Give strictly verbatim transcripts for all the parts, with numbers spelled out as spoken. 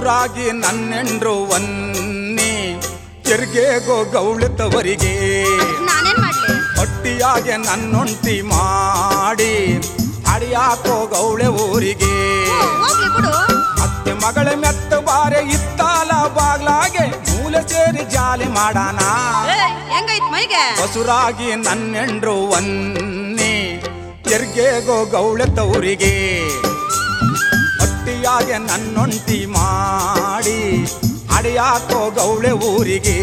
ಬಸುರಾಗಿ ನನ್ನೆಂಡ್ರು ವನ್ನಿ ತೆರಿಗೆಗೋ ಗೌಳತವರಿಗೆ ನಾನೇನ್ ಮಾಡ್ಲಿ ಹೊಟ್ಟಿಯಾಗೆ ನನ್ನೊಂಟಿ ಮಾಡಿ ಅಡಿಯಾಕೋ ಗೌಳೆ ಊರಿಗೆ ಹೋಗ್ಲಿ ಬಿಡು ಅತ್ತೆ ಮಗಳ ಮೆತ್ತ ಬಾರೆ ಇತ್ತಾಲ ಬಾಗ್ಲಾಗೆ ಮೂಲೆ ಸೇರಿ ಜಾಲಿ ಮಾಡಾನ ಹೆಂಗೈತ್ ಮೈಗೆ ಬಸುರಾಗಿ ನನ್ನೆಂಡ್ರು ವನ್ನಿ ತೆರಿಗೆಗೋ ಗೌಳತವರಿಗೆ ಹೊಟ್ಟಿಯಾಗೆ ನನ್ನೊಂಟಿ ಮಾಡಿ ಅಡಿಯಾಕೋ ಗೌಳೆ ಊರಿಗೆ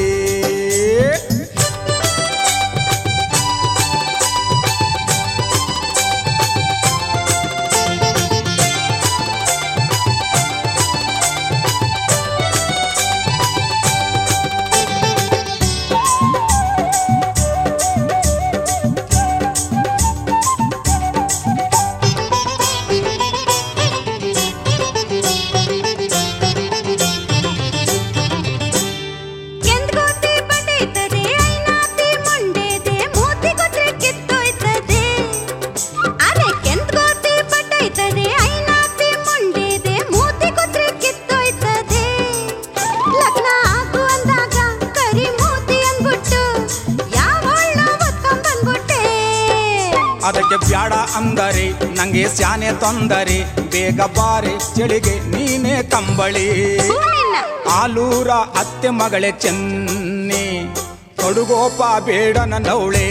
ಅದಕ್ಕೆ ಬ್ಯಾಡ ಅಂದರೆ ನಂಗೆ ಸ್ಯಾನೆ ತೊಂದರೆ ಬೇಗ ಬಾರೆ ಚಳಿಗೆ ನೀನೇ ಕಂಬಳಿ ಆಲೂರ ಅತ್ತೆ ಮಗಳೇ ಚೆನ್ನಿ ಕೊಡುಗೋಪ ಬೇಡ ನನ್ನವಳೆ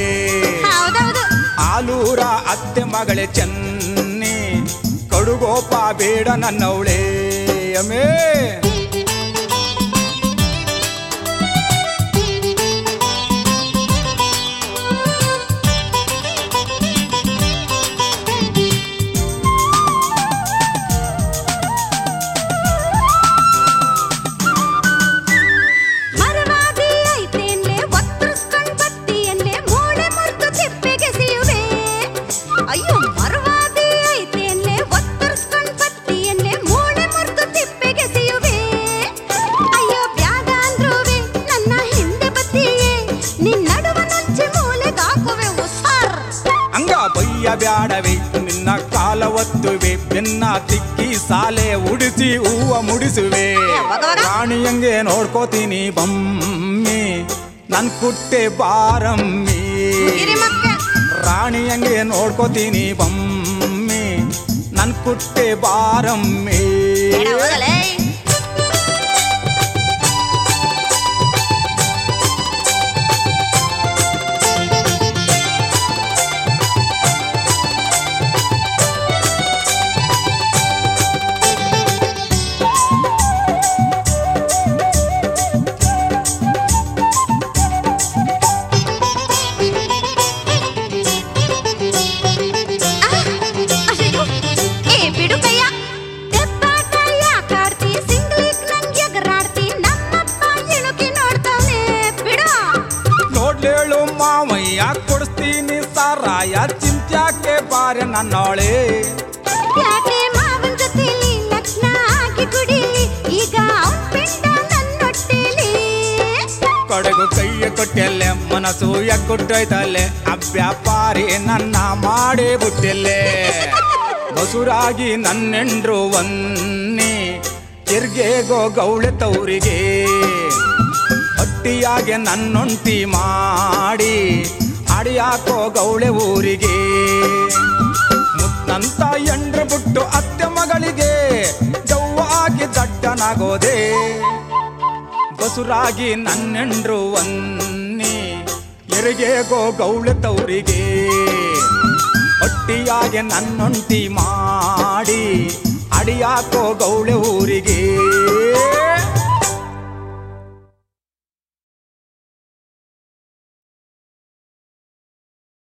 ಆಲೂರ ಅತ್ತೆ ಮಗಳೇ ಚೆನ್ನಿ ಕೊಡುಗೋಪ ಬೇಡ ನನ್ನವಳೆ ಅಮೇ ಬ್ಯಾಡವೆ ನಿನ್ನ ಕಾಲ ಒತ್ತುವೆ ಬೆನ್ನ ತಿಕ್ಕಿ ಸಾಲೆ ಉಡಿಸಿ ಹೂವ ಮುಡಿಸುವೆ ರಾಣಿಯಂಗೆ ನೋಡ್ಕೋತೀನಿ ಬಮ್ಮಿ ನನ್ ಕುಟ್ಟೆ ಬಾರಮ್ಮಿ ರಾಣಿಯಂಗೆ ನೋಡ್ಕೋತೀನಿ ಬಮ್ಮಿ ನನ್ ಕುಟ್ಟೆ ಬಾರಮ್ಮಿ ಮಾವಯ್ಯ ಕೊಡಿಸ್ತೀನಿ ಸಾರಾಯ ಚಿಂತ್ಯಾಕೆ ಬಾರೆ ನನ್ನೋಳೆ ಕಡೆಗೂ ಕೈಯ ಕೊಟ್ಟೆಲ್ಲೆ ಮನಸ್ಸು ಕೊಟ್ಟೈತಲ್ಲೆ ಅಭ್ಯಾಪಾರಿ ನನ್ನ ಮಾಡೇ ಬಿಟ್ಟೆಲ್ಲೆ ಬಸುರಾಗಿ ನನ್ನೆಂಡ್ರು ವನ್ನಿ ತಿರ್ಗೆಗೋ ಗೌಳೆ ತವರಿಗೆ ಹೊಟ್ಟಿಯಾಗೆ ನನ್ನೊಂಟಿ ಮಾಡಿ ಅಡಿಯಾಕೋ ಗೌಳೆ ಊರಿಗೆ ಮುತ್ತಂತ ಎಂಡ್ರು ಬಿಟ್ಟು ಅತ್ತೆ ಮಗಳಿಗೆ ಜವ್ವಾಗಿ ದಡ್ಡನಾಗೋದೆ ಬಸುರಾಗಿ ನನ್ನೆಂಡ್ರು ವನ್ನಿ ಎರಿಗೆಗೋ ಗೌಳೆ ತವರಿಗೆ ಹೊಟ್ಟಿಯಾಗೆ ನನ್ನೊಂಟಿ ಮಾಡಿ ಅಡಿಯಾಕೋ ಗೌಳೆ ಊರಿಗೆ